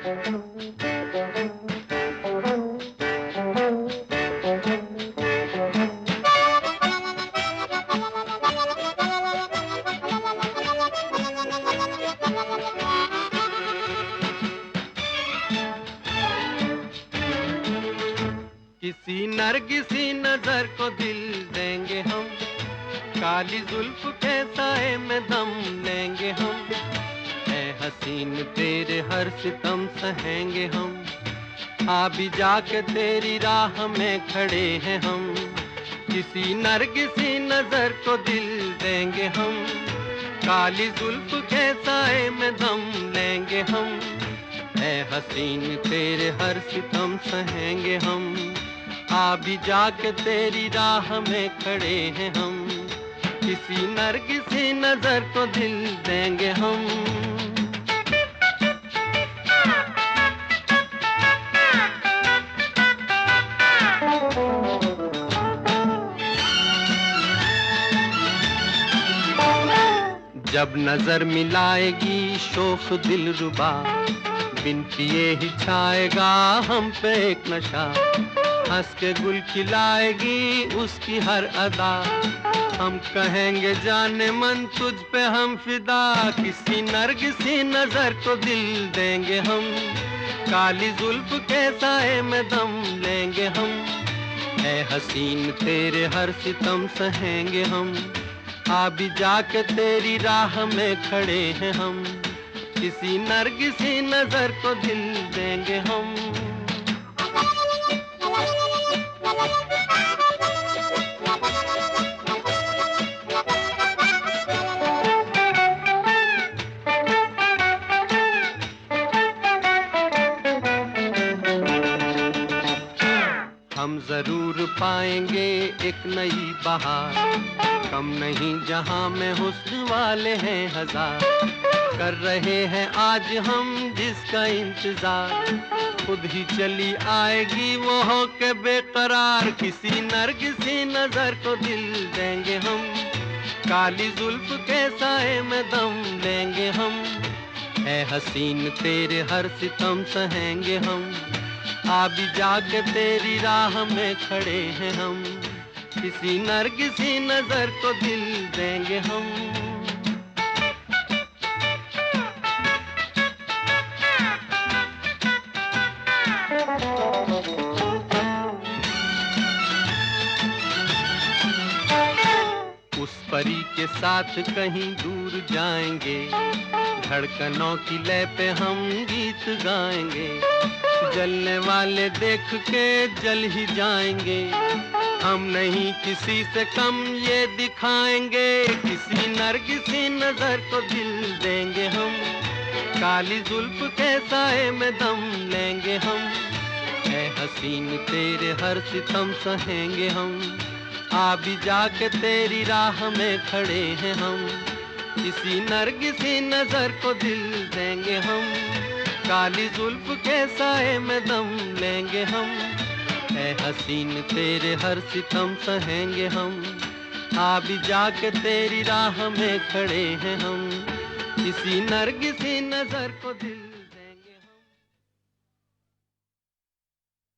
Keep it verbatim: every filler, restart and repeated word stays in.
किसी नरगिसी नजर को दिल देंगे हम, काली जुल्फ के साए में दम लेंगे हम। ऐ हसीन तेरे हर सितम सहेंगे हम, आ भी जाके तेरी राह में खड़े हैं हम। किसी नरगिसी नजर को दिल देंगे हम, काली जुल्फ के साए में दम लेंगे हम। ऐ हसीन तेरे हर सितम सहेंगे हम, आ भी जाके तेरी राह में खड़े हैं हम। किसी नरगिसी नजर को दिल देंगे हम। जब नजर मिलाएगी शोख दिल रुबा, बिन पिए ही छाएगा हम पे एक नशा। हंस के गुल खिलाएगी उसकी हर अदा, हम कहेंगे जाने मन तुझ पे हम फिदा। किसी नरगिसी नजर को दिल देंगे हम, काली जुल्फ के साए में दम लेंगे हम। ऐ हसीन तेरे हर सितम सहेंगे हम, आ भी जाके तेरी राह में खड़े हैं हम। किसी नरगिसी नजर को दिल देंगे हम। हम जरूर पाएंगे एक नई बहार, कम नहीं जहां में हुस्न वाले हैं हजार। कर रहे हैं आज हम जिसका इंतजार, खुद ही चली आएगी वो हो के बेकरार। किसी नरगिसी नजर को दिल देंगे हम, काली जुल्फ के साए में दम लेंगे हम। ऐ हसीन तेरे हर सितम सहेंगे हम, आ भी जाके तेरी राह में खड़े हैं हम। किसी नरगिसी नजर को दिल देंगे हम। उस परी के साथ कहीं दूर जाएंगे, धड़कनों की लय पे हम गीत गाएंगे। जलने वाले देख के जल ही जाएंगे, हम नहीं किसी से कम ये दिखाएंगे। किसी नरगिसी नजर को दिल देंगे हम, काली जुल्फ के साए में दम लेंगे हम। ऐ हसीन तेरे हर सितम सहेंगे हम, आ भी जाके तेरी राह में खड़े हैं हम। किसी नरगिसी नजर को दिल देंगे हम, काली जुल्फ के साए में दम लेंगे हम। ऐ हसीन तेरे हर सितम सहेंगे हम, आ भी जाके तेरी राह में खड़े हैं हम। किसी नरगिसी नजर को दिल